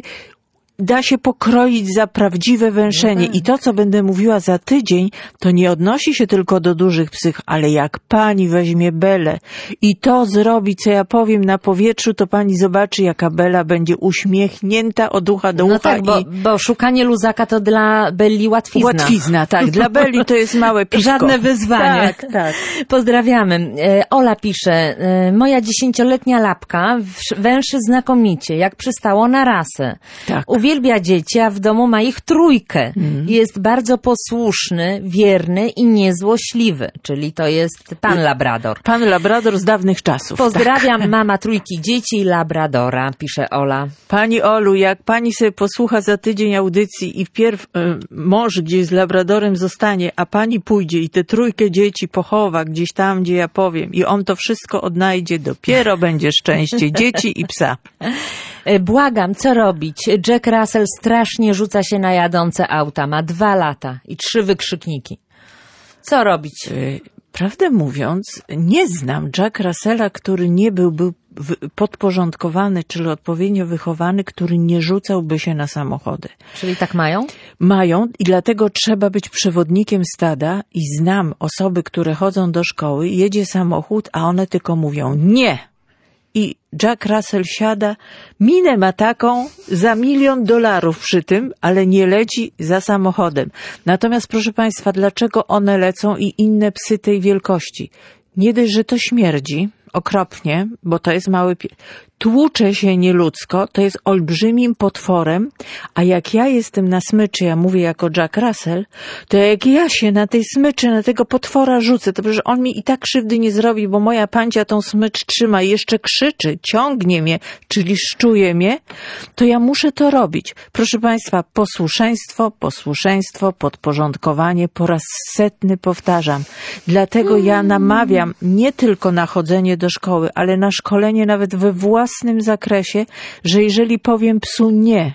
S3: da się pokroić za prawdziwe węszenie. I to, co będę mówiła za tydzień, to nie odnosi się tylko do dużych psych, ale jak pani weźmie Belę i to zrobi, co ja powiem na powietrzu, to pani zobaczy, jaka Bela będzie uśmiechnięta od ucha do
S2: No
S3: ucha.
S2: tak, bo,
S3: i
S2: bo szukanie Luzaka to dla Belli łatwizna.
S3: łatwizna, tak. Dla Beli to jest małe piwko.
S2: Żadne wyzwanie.
S3: Tak, tak.
S2: Pozdrawiamy. E, Ola pisze, e, moja dziesięcioletnia lapka wsz- węszy znakomicie, jak przystało na rasę.
S3: Tak.
S2: Uwielbia dzieci, a w domu ma ich trójkę.
S3: Mhm.
S2: Jest bardzo posłuszny, wierny i niezłośliwy, czyli to jest pan Labrador.
S3: Pan Labrador z dawnych czasów.
S2: Pozdrawiam,
S3: Tak.
S2: mama trójki dzieci i Labradora, pisze Ola.
S3: Pani Olu, jak pani sobie posłucha za tydzień audycji i wpierw y, mąż gdzieś z Labradorem zostanie, a pani pójdzie i tę trójkę dzieci pochowa gdzieś tam, gdzie ja powiem, i on to wszystko odnajdzie, dopiero będzie szczęście dzieci i psa.
S2: E, Błagam, co robić? Jack Russell strasznie rzuca się na jadące auta. Ma dwa lata i trzy wykrzykniki. Co robić?
S3: Y, Prawdę mówiąc, nie znam Jack Russella, który nie byłby w- podporządkowany, czyli odpowiednio wychowany, który nie rzucałby się na samochody.
S2: Czyli tak mają?
S3: Mają i dlatego trzeba być przewodnikiem stada i znam osoby, które chodzą do szkoły, jedzie samochód, a one tylko mówią nie. I Jack Russell siada, minę ma taką za milion dolarów przy tym, ale nie leci za samochodem. Natomiast proszę państwa, dlaczego one lecą i inne psy tej wielkości? Nie dość, że to śmierdzi okropnie, bo to jest mały pies. Tłucze się nieludzko, to jest olbrzymim potworem, a jak ja jestem na smyczy, ja mówię jako Jack Russell, to jak ja się na tej smyczy, na tego potwora rzucę, to przecież on mi i tak krzywdy nie zrobi, bo moja pancia tą smycz trzyma i jeszcze krzyczy, ciągnie mnie, czyli szczuje mnie, to ja muszę to robić. Proszę państwa, posłuszeństwo, posłuszeństwo, podporządkowanie, po raz setny powtarzam. Dlatego ja namawiam nie tylko na chodzenie do szkoły, ale na szkolenie nawet we własnym zakresie, że jeżeli powiem psu nie,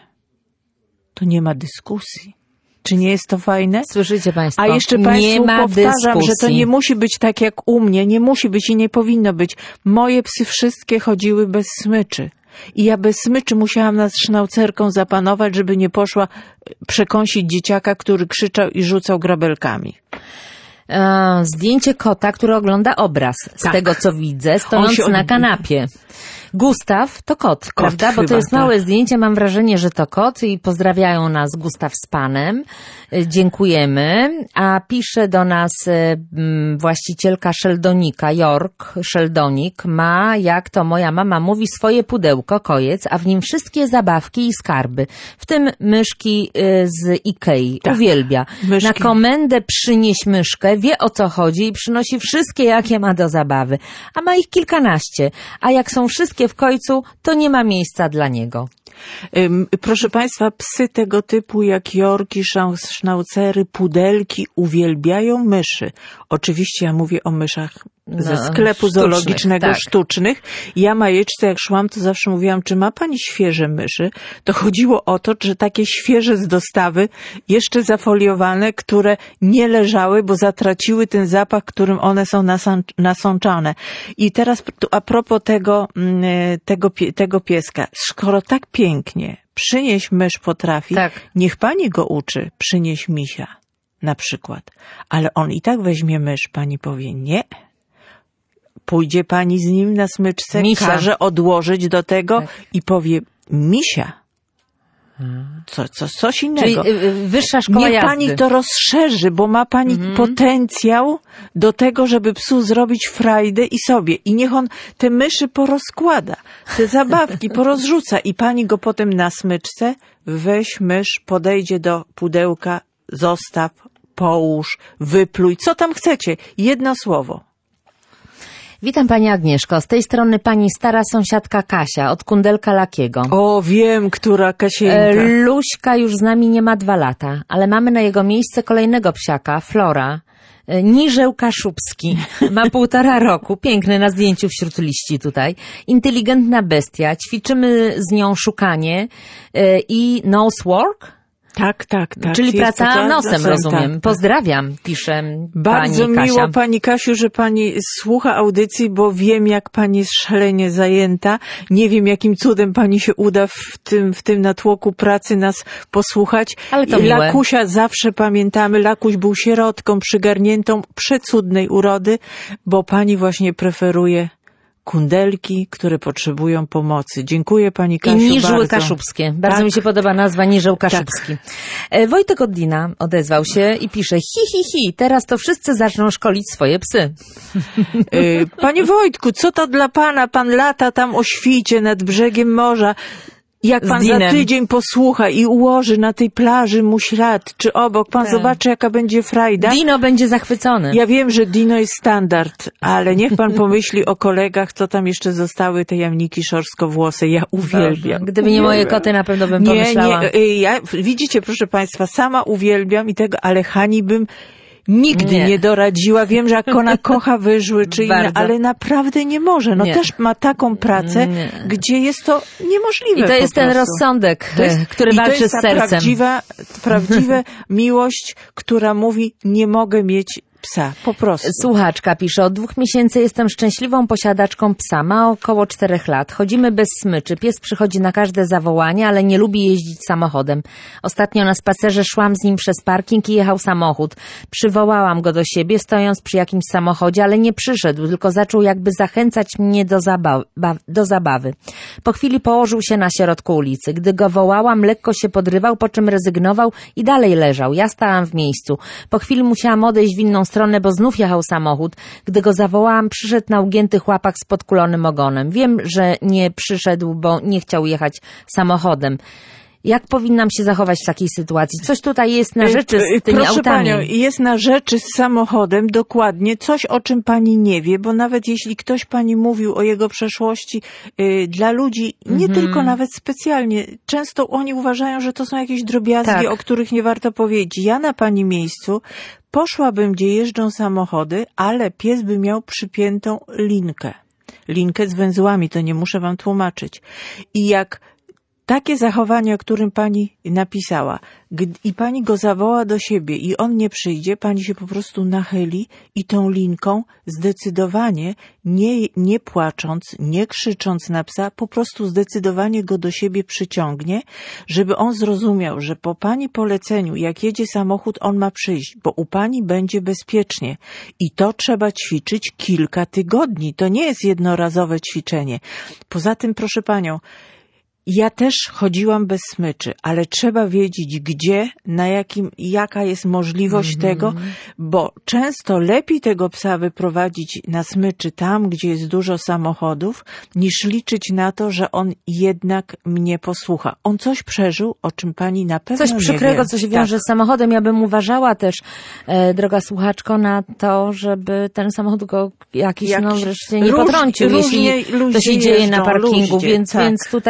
S3: to nie ma dyskusji. Czy nie jest to fajne?
S2: Słyszycie państwo?
S3: A jeszcze
S2: nie
S3: państwu
S2: ma
S3: powtarzam,
S2: dyskusji.
S3: że to nie musi być tak jak u mnie, nie musi być i nie powinno być. Moje psy wszystkie chodziły bez smyczy. I ja bez smyczy musiałam nad sznaucerką zapanować, żeby nie poszła przekąsić dzieciaka, który krzyczał i rzucał grabelkami.
S2: E, Zdjęcie kota, który ogląda obraz. Z
S3: Tak.
S2: tego, co widzę, stojąc
S3: się od-
S2: na kanapie. Gustaw to kot, prawda? Bo to
S3: chyba,
S2: jest
S3: tak.
S2: małe zdjęcie, mam wrażenie, że to kot i pozdrawiają nas Gustaw z panem. E, Dziękujemy. A pisze do nas e, m, właścicielka Sheldonika, York Sheldonik, ma, jak to moja mama mówi, swoje pudełko, kojec, a w nim wszystkie zabawki i skarby, w tym myszki e, z Ikei.
S3: Tak.
S2: Uwielbia.
S3: Myszki.
S2: Na komendę przynieś myszkę, wie o co chodzi i przynosi wszystkie, jakie ma do zabawy. A ma ich kilkanaście. A jak są wszystkie w końcu, to nie ma miejsca dla niego.
S3: Proszę Państwa, psy tego typu jak jorki, sznaucery, pudelki uwielbiają myszy. Oczywiście ja mówię o myszach ze
S2: no,
S3: sklepu
S2: sztucznych,
S3: zoologicznego,
S2: tak.
S3: sztucznych. Ja Majeczce, jak szłam, to zawsze mówiłam, czy ma Pani świeże myszy? To chodziło o to, że takie świeże z dostawy, jeszcze zafoliowane, które nie leżały, bo zatraciły ten zapach, którym one są nasączane. I teraz a propos tego, tego, tego pieska. Skoro tak pięknie przynieść mysz potrafi,
S2: tak.
S3: niech Pani go uczy, przynieść misia na przykład. Ale on i tak weźmie mysz, Pani powie nie. Pójdzie Pani z nim na smyczce,
S2: misia.
S3: Każe odłożyć do tego tak. i powie misia. Co, co, coś innego.
S2: Czyli wyższa szkoła
S3: Niech
S2: jazdy.
S3: Pani to rozszerzy, bo ma Pani mhm. potencjał do tego, żeby psu zrobić frajdę i sobie. I niech on te myszy porozkłada, te zabawki porozrzuca i Pani go potem na smyczce weź mysz, podejdzie do pudełka, zostaw, połóż, wypluj, co tam chcecie. Jedno słowo.
S2: Witam Pani Agnieszko, z tej strony Pani stara sąsiadka Kasia od Kundelka Lakiego.
S3: O, wiem, która Kasieńka.
S2: E, Luśka już z nami nie ma dwa lata, ale mamy na jego miejsce kolejnego psiaka, Flora. E, Niżeł Kaszubski. Ma półtora roku, piękny na zdjęciu wśród liści tutaj. Inteligentna bestia, ćwiczymy z nią szukanie e, i nose work.
S3: Tak, tak, tak.
S2: Czyli
S3: jest
S2: praca
S3: to,
S2: nosem,
S3: nosem,
S2: rozumiem.
S3: tak.
S2: Pozdrawiam, pisze
S3: Bardzo
S2: pani Kasia.
S3: miło, Pani Kasiu, że Pani słucha audycji, bo wiem, jak Pani jest szalenie zajęta. Nie wiem, jakim cudem Pani się uda w tym, w tym natłoku pracy nas posłuchać.
S2: Ale to
S3: I
S2: miłe.
S3: Lakusia zawsze pamiętamy. Lakuś był sierotką przygarniętą, przecudnej urody, bo Pani właśnie preferuje kundelki, które potrzebują pomocy. Dziękuję Pani Kasiu
S2: I Niżły
S3: bardzo.
S2: Kaszubskie. Bardzo
S3: tak.
S2: mi się podoba nazwa Niżeł Kaszubski. Tak. Wojtek Oddina odezwał się i pisze hi, hi, hi, teraz to wszyscy zaczną szkolić swoje psy.
S3: Panie Wojtku, co to dla Pana? Pan lata tam o świcie nad brzegiem morza. Jak Pan za tydzień posłucha i ułoży na tej plaży mu ślad, czy obok, Pan tak. zobaczy, jaka będzie frajda.
S2: Dino będzie zachwycony.
S3: Ja wiem, że Dino jest standard, ale niech Pan pomyśli o kolegach, co tam jeszcze zostały, te jamniki szorskowłose. Ja uwielbiam.
S2: Boże, gdyby nie moje koty, na pewno bym pomyślała.
S3: Nie, nie, ja, widzicie, proszę Państwa, sama uwielbiam i tego, ale Hani bym nigdy nie. nie doradziła. Wiem, że jak ona kocha wyżły czy inne, ale naprawdę nie może. No nie. też ma taką pracę, nie. gdzie jest to niemożliwe.
S2: I to jest
S3: po
S2: ten
S3: prostu.
S2: rozsądek, to jest, który
S3: i
S2: walczy
S3: to jest
S2: z sercem.
S3: Prawdziwa, prawdziwa miłość, która mówi, nie mogę mieć psa, po prostu.
S2: Słuchaczka pisze, od dwóch miesięcy jestem szczęśliwą posiadaczką psa, ma około czterech lat. Chodzimy bez smyczy, pies przychodzi na każde zawołanie, ale nie lubi jeździć samochodem. Ostatnio na spacerze szłam z nim przez parking i jechał samochód. Przywołałam go do siebie, stojąc przy jakimś samochodzie, ale nie przyszedł, tylko zaczął jakby zachęcać mnie do, zabaw do zabawy. Po chwili położył się na środku ulicy. Gdy go wołałam, lekko się podrywał, po czym rezygnował i dalej leżał. Ja stałam w miejscu. Po chwili musiałam odejść w inną stronę, bo znów jechał samochód. Gdy go zawołałam, przyszedł na ugiętych łapach z podkulonym ogonem. Wiem, że nie przyszedł, bo nie chciał jechać samochodem. Jak powinnam się zachować w takiej sytuacji? Coś tutaj jest na rzeczy z tymi
S3: Proszę
S2: autami.
S3: Panią, jest na rzeczy z samochodem dokładnie coś, o czym Pani nie wie, bo nawet jeśli ktoś Pani mówił o jego przeszłości yy, dla ludzi, nie mm-hmm. tylko nawet specjalnie, często oni uważają, że to są jakieś drobiazgi, tak. o których nie warto powiedzieć. Ja na Pani miejscu poszłabym, gdzie jeżdżą samochody, ale pies by miał przypiętą linkę. Linkę z węzłami, to nie muszę Wam tłumaczyć. I jak takie zachowanie, o którym Pani napisała, i Pani go zawoła do siebie i on nie przyjdzie, Pani się po prostu nachyli i tą linką zdecydowanie, nie, nie płacząc, nie krzycząc na psa, po prostu zdecydowanie go do siebie przyciągnie, żeby on zrozumiał, że po Pani poleceniu, jak jedzie samochód, on ma przyjść, bo u Pani będzie bezpiecznie. I to trzeba ćwiczyć kilka tygodni. To nie jest jednorazowe ćwiczenie. Poza tym, proszę Panią, ja też chodziłam bez smyczy, ale trzeba wiedzieć gdzie, na jakim, jaka jest możliwość mm-hmm. tego, bo często lepiej tego psa wyprowadzić na smyczy tam, gdzie jest dużo samochodów, niż liczyć na to, że on jednak mnie posłucha. On coś przeżył, o czym Pani na pewno
S2: coś
S3: nie
S2: przykrego,
S3: wie.
S2: co się wiąże tak. z samochodem. Ja bym uważała też, e, droga słuchaczko, na to, żeby ten samochód go jakiś, jakiś no wreszcie nie
S3: róż,
S2: potrącił,
S3: różnie,
S2: jeśli to się dzieje
S3: jeżdżą,
S2: na parkingu,
S3: luździe,
S2: więc,
S3: tak.
S2: więc tutaj bardzo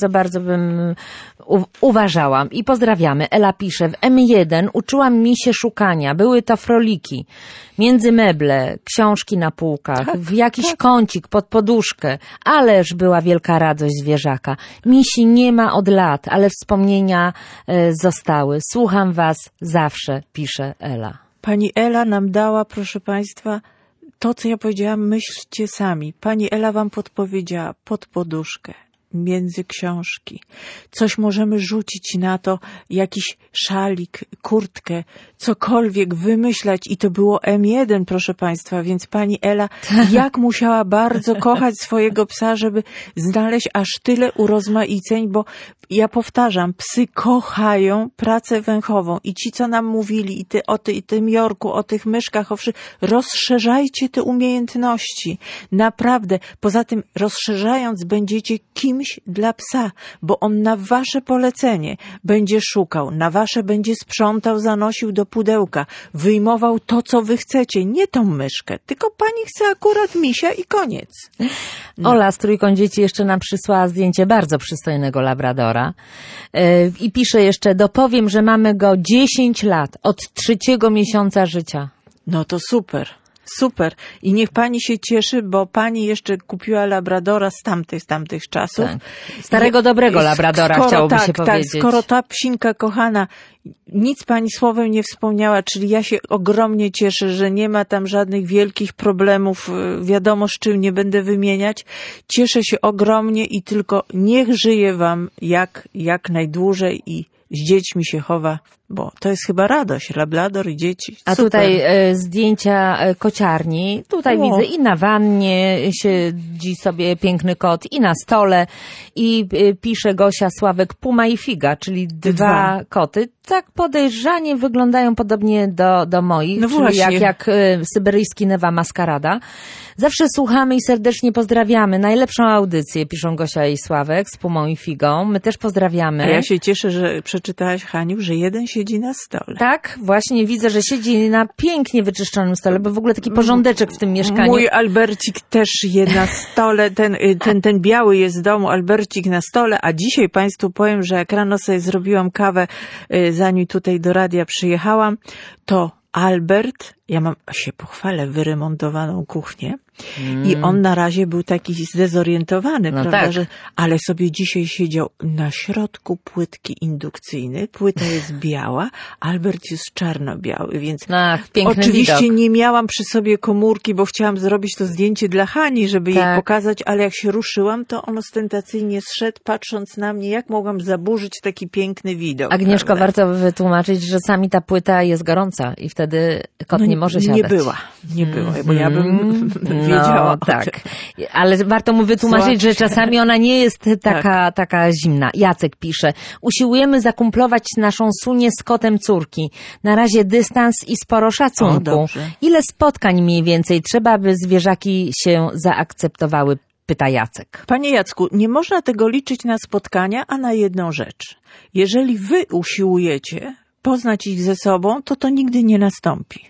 S2: bardzo, bardzo bym u- uważałam. I pozdrawiamy. Ela pisze, w M jeden uczyłam misie szukania. Były to froliki. Między meble, książki na półkach,
S3: tak,
S2: w jakiś
S3: tak.
S2: kącik pod poduszkę. Ależ była wielka radość zwierzaka. Misi nie ma od lat, ale wspomnienia e, zostały. Słucham was zawsze, pisze Ela.
S3: Pani Ela nam dała, proszę Państwa, to, co ja powiedziałam, myślcie sami. Pani Ela wam podpowiedziała pod poduszkę, między książki. Coś możemy rzucić na to, jakiś szalik, kurtkę, cokolwiek wymyślać i to było M jeden, proszę Państwa, więc pani Ela jak musiała bardzo kochać swojego psa, żeby znaleźć aż tyle urozmaiceń, bo ja powtarzam, psy kochają pracę węchową i ci, co nam mówili i ty, o, ty, i tym Jorku, o tych myszkach, o wszystkim, rozszerzajcie te umiejętności. Naprawdę. Poza tym rozszerzając będziecie kimś dla psa, bo on na wasze polecenie będzie szukał, na wasze będzie sprzątał, zanosił do pudełka, wyjmował to, co wy chcecie, nie tą myszkę, tylko pani chce akurat misia i koniec.
S2: No. Ola z trójką dzieci jeszcze nam przysłała zdjęcie bardzo przystojnego labradora yy, i pisze jeszcze, dopowiem, że mamy go dziesięć lat, od trzeciego miesiąca życia.
S3: No to super. Super. I niech pani się cieszy, bo pani jeszcze kupiła labradora z tamtych, z tamtych czasów.
S2: Tak. Starego, dobrego labradora,
S3: skoro,
S2: chciałoby
S3: tak,
S2: się
S3: tak,
S2: powiedzieć.
S3: Skoro ta psinka kochana nic pani słowem nie wspomniała, czyli ja się ogromnie cieszę, że nie ma tam żadnych wielkich problemów, wiadomo z czym nie będę wymieniać. Cieszę się ogromnie i tylko niech żyje wam jak, jak najdłużej i z dziećmi się chowa, bo to jest chyba radość, labrador i dzieci.
S2: A
S3: Super.
S2: tutaj e, zdjęcia e, kociarni. Tutaj
S3: o.
S2: widzę i na wannie siedzi sobie piękny kot, i na stole. I e, pisze Gosia Sławek Puma i Figa, czyli dwa, dwa koty. Tak podejrzanie wyglądają podobnie do, do moich,
S3: no
S2: czyli
S3: właśnie.
S2: jak, jak e, syberyjski Newa Maskarada. Zawsze słuchamy i serdecznie pozdrawiamy. Najlepszą audycję, piszą Gosia i Sławek z Pumą i Figą. My też pozdrawiamy.
S3: A ja się cieszę, że przeczytałaś, Haniu, że jeden siedzi na stole.
S2: Tak, właśnie widzę, że siedzi na pięknie wyczyszczonym stole, bo w ogóle taki porządeczek w tym mieszkaniu.
S3: Mój Albercik też jest na stole, ten, ten, ten biały jest w domu, Albercik na stole, a dzisiaj Państwu powiem, że jak rano sobie zrobiłam kawę, zanim tutaj do radia przyjechałam, to Albert, ja mam, się pochwalę, wyremontowaną kuchnię mm. i on na razie był taki zdezorientowany,
S2: no
S3: prawda,
S2: tak.
S3: że, ale sobie dzisiaj siedział na środku płytki indukcyjnej, płyta jest biała, Albert jest czarno-biały, więc
S2: Ach, piękny
S3: oczywiście
S2: widok.
S3: nie miałam przy sobie komórki, bo chciałam zrobić to zdjęcie dla Hani, żeby
S2: tak.
S3: jej pokazać, ale jak się ruszyłam, to on ostentacyjnie zszedł, patrząc na mnie, jak mogłam zaburzyć taki piękny widok.
S2: Agnieszko,
S3: prawda?
S2: warto wytłumaczyć, że sami ta płyta jest gorąca i wtedy kot
S3: no,
S2: nie może siadać.
S3: Nie była, nie była, bo ja bym
S2: mm,
S3: wiedziała.
S2: No, tak. Ale warto mu wytłumaczyć, że czasami ona nie jest taka, tak. taka zimna. Jacek pisze, usiłujemy zakumplować naszą Sunię z kotem córki. Na razie dystans i sporo szacunku.
S3: O,
S2: Ile spotkań mniej więcej trzeba, by zwierzaki się zaakceptowały? Pyta Jacek.
S3: Panie Jacku, nie można tego liczyć na spotkania, a na jedną rzecz. Jeżeli wy usiłujecie poznać ich ze sobą, to to nigdy nie nastąpi.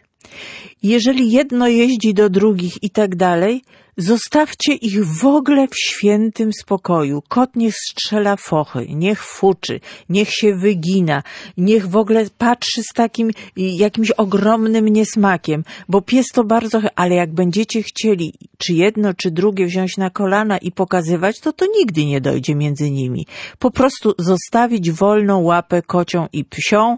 S3: Jeżeli jedno jeździ do drugich i tak dalej, zostawcie ich w ogóle w świętym spokoju. Kot niech strzela fochy, niech fuczy, niech się wygina, niech w ogóle patrzy z takim jakimś ogromnym niesmakiem, bo pies to bardzo... Ale jak będziecie chcieli czy jedno, czy drugie wziąć na kolana i pokazywać, to to nigdy nie dojdzie między nimi. Po prostu zostawić wolną łapę kocią i psią.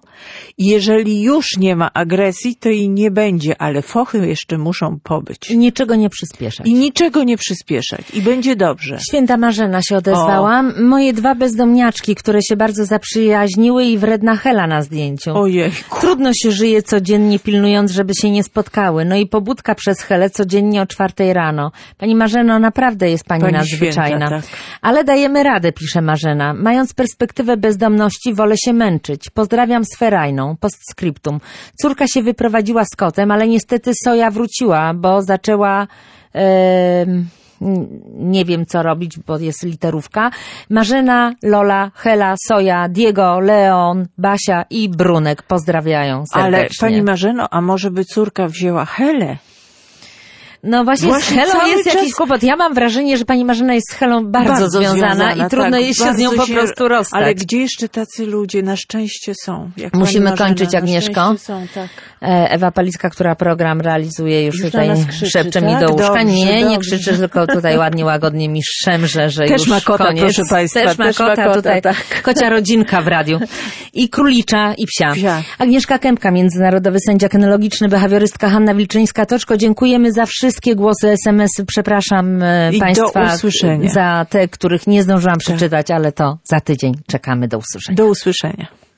S3: Jeżeli już nie ma agresji, to i nie będzie, ale fochy jeszcze muszą pobyć.
S2: I niczego nie przyspieszać.
S3: I niczego nie przyspieszać. I będzie dobrze.
S2: Święta Marzena się odezwała. O. Moje dwa bezdomniaczki, które się bardzo zaprzyjaźniły i wredna Hela na zdjęciu.
S3: Ojejku.
S2: Trudno się żyje codziennie pilnując, żeby się nie spotkały. No i pobudka przez Helę codziennie o czwartej rano. Pani Marzeno, naprawdę jest pani, pani nadzwyczajna.
S3: Święta, tak.
S2: Ale dajemy radę, pisze Marzena. Mając perspektywę bezdomności, wolę się męczyć. Pozdrawiam sferajną. Postscriptum. Córka się wyprowadziła z kotem, ale niestety Soja wróciła, bo zaczęła... Yy, nie wiem co robić, bo jest literówka. Marzena, Lola, Hela, Soja, Diego, Leon, Basia i Brunek pozdrawiają serdecznie.
S3: Ale pani Marzeno, a może by córka wzięła Helę?
S2: No właśnie,
S3: Właśnie
S2: z Helą
S3: cały
S2: jest
S3: czas-
S2: jakiś kłopot. Ja mam wrażenie, że pani Marzena jest z Helą bardzo,
S3: Bardzo
S2: związana,
S3: związana,
S2: i trudno
S3: tak,
S2: jest się z nią
S3: bardzo
S2: po
S3: się-
S2: prostu rozstać.
S3: Ale gdzie jeszcze tacy ludzie? Na szczęście są. Jak pani
S2: Musimy
S3: Marzena,
S2: kończyć,
S3: na
S2: Agnieszko.
S3: szczęście Są, tak.
S2: E, Ewa Palicka, która program realizuje, już,
S3: Już
S2: tutaj
S3: na nas krzyczy,
S2: szepcze mi
S3: tak?
S2: do łóżka.
S3: Dobrze,
S2: nie, nie
S3: dobrze.
S2: krzyczy, tylko tutaj ładnie, łagodnie mi szemrze, że
S3: Też
S2: już
S3: ma kota,
S2: koniec.
S3: proszę państwa,
S2: Też ma
S3: też ma
S2: kota,
S3: kota,
S2: tutaj
S3: tak.
S2: kocia rodzinka w radiu. I królicza, i psia.
S3: Psia.
S2: Agnieszka Kępka, międzynarodowy sędzia kynologiczny, behawiorystka Hanna Wilczyńska-Toczko. Dziękujemy za wszystkie głosy, es em esy. Przepraszam e,
S3: I do
S2: państwa
S3: usłyszenia.
S2: za te, których nie zdążyłam przeczytać, ale to za tydzień. Czekamy. Do usłyszenia.
S3: Do usłyszenia.